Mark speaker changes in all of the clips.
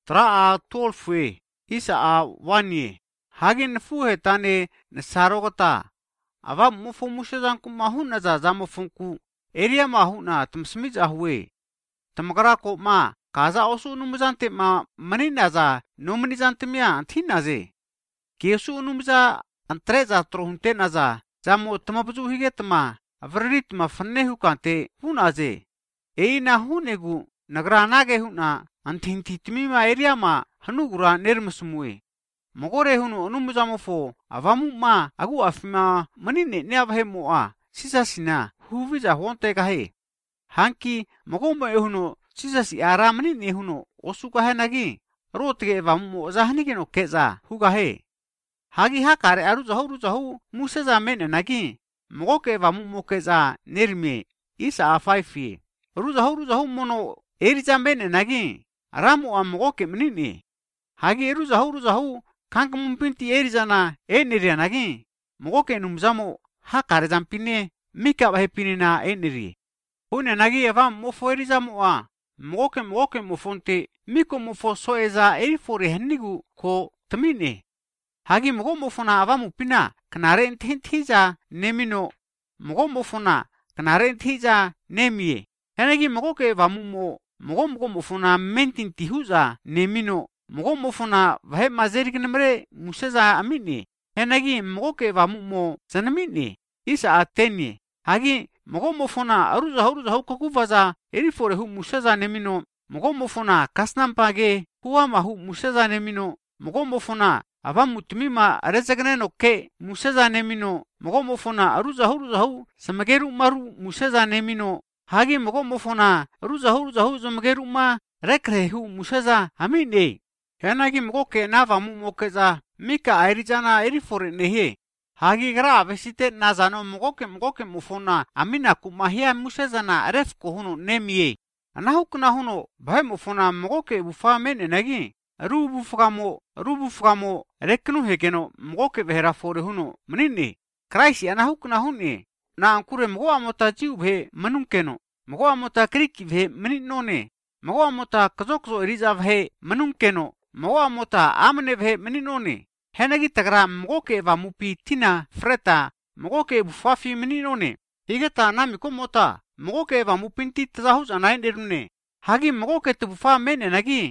Speaker 1: Traa 12 isa 1 hagin fuhe tane nasarogata ava mufo mushazan kumahuna za zamofunku area mahuna tumsmiz ahwe tamgarako ma kaza osu numzante ma manina za nominizantemia thinaze kesu numza antreza trohunte naza zamo tamabuzu higetma avritma fannehu kante hunaze eina hunegu nagranage huna antintitmima area ma hanugura nermusmue mogore hunu onumuzamofo avamu ma agu afima manine ne avhemoa sisasina huviza honte kahe hanki mogoma ehunu sisasi ara manine hunu osuka henagi rotge vamu zahnigeno keza hugahe hagi hakare aru zahu museza menenagi mogoke vamu mokeza nerme isa afaifi ruzahu mono eriza menenagi ramu amogoke manine hagi ruzahu kank mumpinti erizana enerianagi mogoke numzamo hakare zampine mika bahepinina eneri hune nagi avam mofo erizamo a mogoke mofonte miko mofo soeza erifore hennigu ko tamine hagi mogo mofona avamu pina kanare inthiza nemino mogo mofona kanare inthiza nemie henagi mogoke vamu mogo mofona mentinti huza nemino mogo mofona vahe mazeriknemre museza amini henagi mogoke vamu zanamini isa ateni hagi mogo mofona aruzahu kokuvaza erifore hu museza nemino mogo mofona kasnampage huama hu museza nemino mogo mofona avamu tumima rezagneno ke museza nemino mogo mofona aruzahu samageru maru museza nemino hagi mogo mofona aruzahu samageru ma rekrehu museza amini henagi mogoke navamu mokeza mika airizana erifore nehe hagi gra vesite nazano mogoke mufona amina kumahia musezana refko hunu nemie anahukna hunu bhae mufona mogoke bufa menenagi rubu fugamo reknu hegeno mogoke behera fore hunu manini kraisi anahukna huni na ankure mogo amota jiubhe manunkeno mogo amota kriki bhe maninone mogo amota kazokzo eriza bhe manunkeno mogo amota amne bhe maninone henagi tagra mogoke vamupi tina freta mogoke bufafi maninone higeta namiko mota mogoke vamupinti tazahuz anayenderune hagi mogoke tubufa menenagi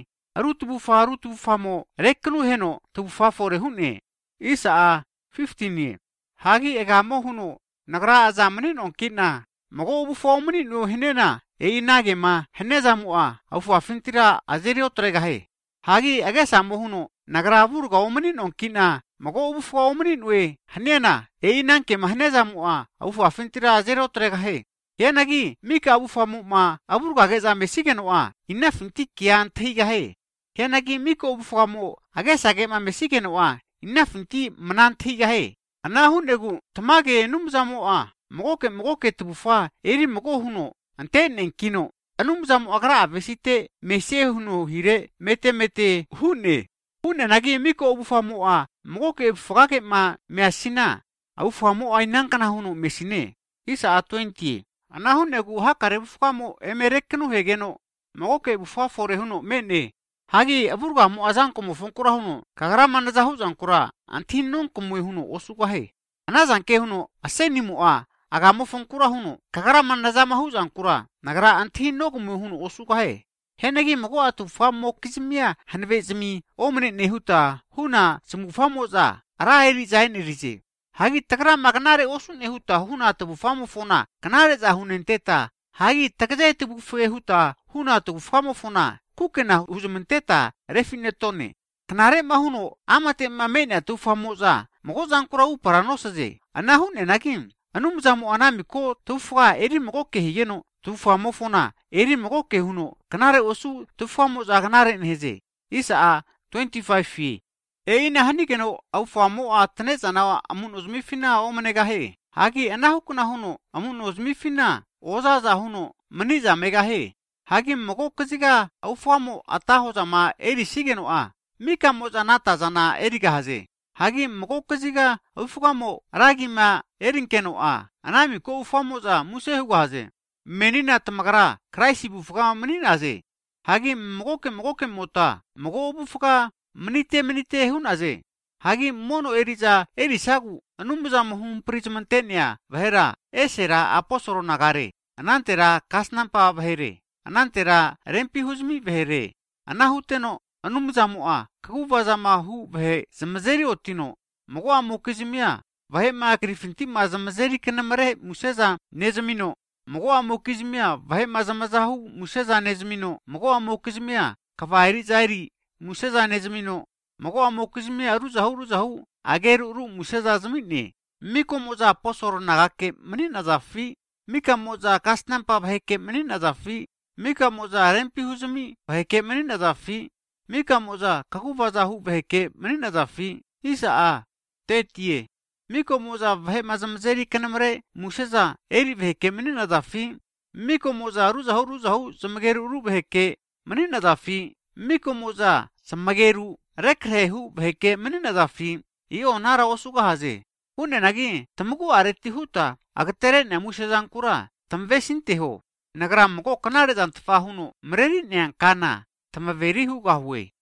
Speaker 1: rutubufa mo reknu heno tubufa fore hune isa 15 hagi egamo hunu nagra azamnin onkina mogo bufa manino hinena einage ma henezamua afu afintira azerio tregahe hagi agesamo hunu nagra burga omanin onkina mogo bufa omanin we hanena einanke mahnezamua afu afintira azerio tregahe yenagi mika abufa ma aburga geza mesigenoa inna finti kian thigahe henagi miko abufa mo agesage ma mesigenoa inna finti manan thigahe anahunegu tamage numzamoa mogoke tubufa eri mogo huno antenen kino anumzamo agra besite mese huno hire mete hune nagi miko abufa mo mogoke fugake ma measina abufa mo ainankana huno mesine isa 20 anahunegu hakare bufamo emereknu hegeno mogoke bufa fore huno mene hagi aburga mo azanko mo funkura huno kagara manaza huzankura antinnon kumwe huno osugahe anazanke huno aseni mo agamo funkura huno kagara manaza mahuzankura nagara antinno kumwe huno osugahe henegi mogo atu famo kizmia hanvezmi omne nehuta huna smufamo za araeli zainirize hagi tagra magnare osun ehuta huna tubu famo fona kanare za hunenteta hagi takze tubu fehuta huna tubu famo fona kukena huzmenteta refinetone kanare mahuno amate mamena tu famoza mogo zankura uparanosaze anahune nakin anumzamu anamiko tufa eri mogo kehiyeno tu famo fona eri mogo kehuno kanare osu tu famo za kanare nheze isa 25 eina hanigeno au famo atnezana amun uzmifina omanegahe hagi anahukuna huno amun uzmifina ozaza huno maniza megahe hagi mogo kaziga au famo atahoza ma eri sigeno mika mozanata zana erigahaze hagi mogo kaziga au famo ragima erinkeno anami ko famo za musehugahaze menina tamagara kraisi bufga maninaze Hagi mogoke mota, mogo obufuka menite hunaze. Hagi mono erisagu, anumuzam hum prismantenia, vahera, esera aposoro nagare, anantera kasnampa vahere, anantera rempi huzmi vahere, anahuteno, anumuzamua, kakuvazama hu vahe, zamazeri otino, mogo amokizimia, vahe ma grifintima zamazeri kenamare museza nezamino, mogo amokizimia, vahe mazamazahu museza nezamino, mogo amokizimia, kavairi zairi, museza nezamino, mogo amokizimia ruzahu, ageru museza zamine, miko moza posoro nagake menina zafi, mika moza kasnampa vaheke menina zafi, mika moza rempi huzmi vaheke menina zafi, mika moza kakuvazahu vaheke menina zafi, isa tetie, miko moza vahe mazamzeri kanamre museza eri vaheke menina zafi, miko moza ruzahu zamageru vaheke menina zafi, miko moza samageru rekrehu vaheke menina zafi, iyo nara osuga haze. Hune nagi tamugu areti huta agatere namushezan kura tamvesinte ho. Nagra mgo kanare dan tfahuno mreri nyang kana tamaveri huga huwe.